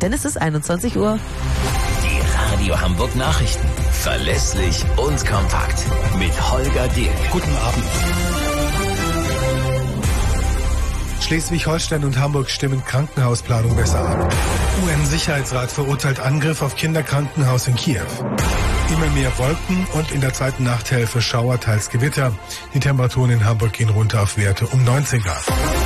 denn es ist 21 Uhr. Die Radio Hamburg Nachrichten. Verlässlich und kompakt. Mit Holger Dick. Guten Abend. Schleswig-Holstein und Hamburg stimmen Krankenhausplanung besser ab. UN-Sicherheitsrat verurteilt Angriff auf Kinderkrankenhaus in Kiew. Immer mehr Wolken und in der zweiten Nachthälfte Schauer, teils Gewitter. Die Temperaturen in Hamburg gehen runter auf Werte um 19 Grad.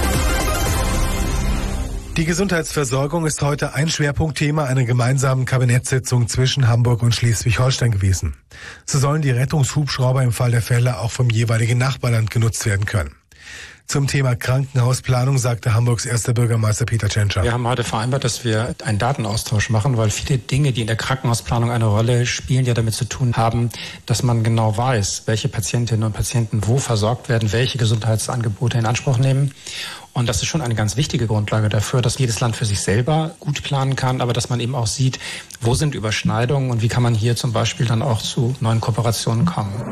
Die Gesundheitsversorgung ist heute ein Schwerpunktthema einer gemeinsamen Kabinettssitzung zwischen Hamburg und Schleswig-Holstein gewesen. So sollen die Rettungshubschrauber im Fall der Fälle auch vom jeweiligen Nachbarland genutzt werden können. Zum Thema Krankenhausplanung sagte Hamburgs erster Bürgermeister Peter Tschentscher. Wir haben heute vereinbart, dass wir einen Datenaustausch machen, weil viele Dinge, die in der Krankenhausplanung eine Rolle spielen, ja damit zu tun haben, dass man genau weiß, welche Patientinnen und Patienten wo versorgt werden, welche Gesundheitsangebote in Anspruch nehmen. Und das ist schon eine ganz wichtige Grundlage dafür, dass jedes Land für sich selber gut planen kann, aber dass man eben auch sieht, wo sind Überschneidungen und wie kann man hier zum Beispiel dann auch zu neuen Kooperationen kommen.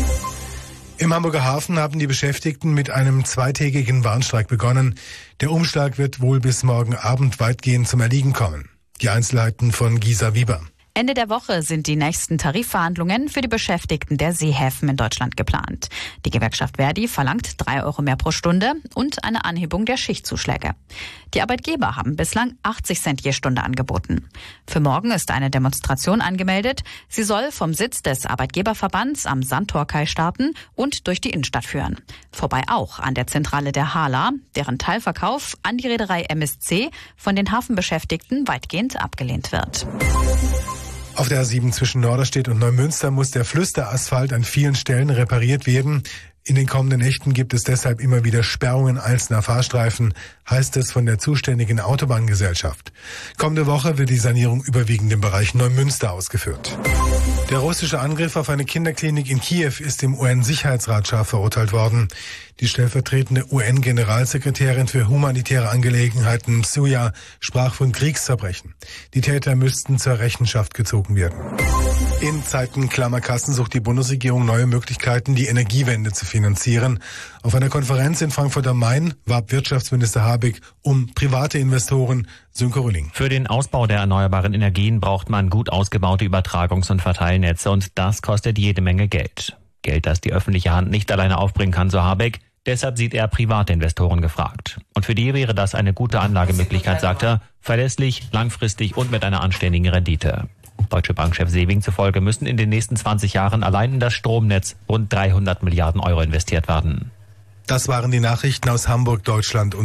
Im Hamburger Hafen haben die Beschäftigten mit einem zweitägigen Warnstreik begonnen. Der Umschlag wird wohl bis morgen Abend weitgehend zum Erliegen kommen. Die Einzelheiten von Gisa Wieber. Ende der Woche sind die nächsten Tarifverhandlungen für die Beschäftigten der Seehäfen in Deutschland geplant. Die Gewerkschaft Verdi verlangt 3 Euro mehr pro Stunde und eine Anhebung der Schichtzuschläge. Die Arbeitgeber haben bislang 80 Cent je Stunde angeboten. Für morgen ist eine Demonstration angemeldet. Sie soll vom Sitz des Arbeitgeberverbands am Sandtorkai starten und durch die Innenstadt führen. Vorbei auch an der Zentrale der HHLA, deren Teilverkauf an die Reederei MSC von den Hafenbeschäftigten weitgehend abgelehnt wird. Auf der A7 zwischen Norderstedt und Neumünster muss der Flüsterasphalt an vielen Stellen repariert werden. In den kommenden Nächten gibt es deshalb immer wieder Sperrungen einzelner Fahrstreifen, heißt es von der zuständigen Autobahngesellschaft. Kommende Woche wird die Sanierung überwiegend im Bereich Neumünster ausgeführt. Der russische Angriff auf eine Kinderklinik in Kiew ist im UN-Sicherheitsrat scharf verurteilt worden. Die stellvertretende UN-Generalsekretärin für humanitäre Angelegenheiten Msuja sprach von Kriegsverbrechen. Die Täter müssten zur Rechenschaft gezogen werden. In Zeiten klammer Kassen sucht die Bundesregierung neue Möglichkeiten, die Energiewende zu finanzieren. Auf einer Konferenz in Frankfurt am Main warb Wirtschaftsminister Habeck um private Investoren. Sönke Rülling. Für den Ausbau der erneuerbaren Energien braucht man gut ausgebaute Übertragungs- und Verteilnetze und das kostet jede Menge Geld. Geld, das die öffentliche Hand nicht alleine aufbringen kann, so Habeck. Deshalb sieht er private Investoren gefragt. Und für die wäre das eine gute Anlagemöglichkeit, sagt er, verlässlich, langfristig und mit einer anständigen Rendite. Deutsche Bankchef Sewing zufolge müssen in den nächsten 20 Jahren allein in das Stromnetz rund 300 Milliarden Euro investiert werden. Das waren die Nachrichten aus Hamburg, Deutschland und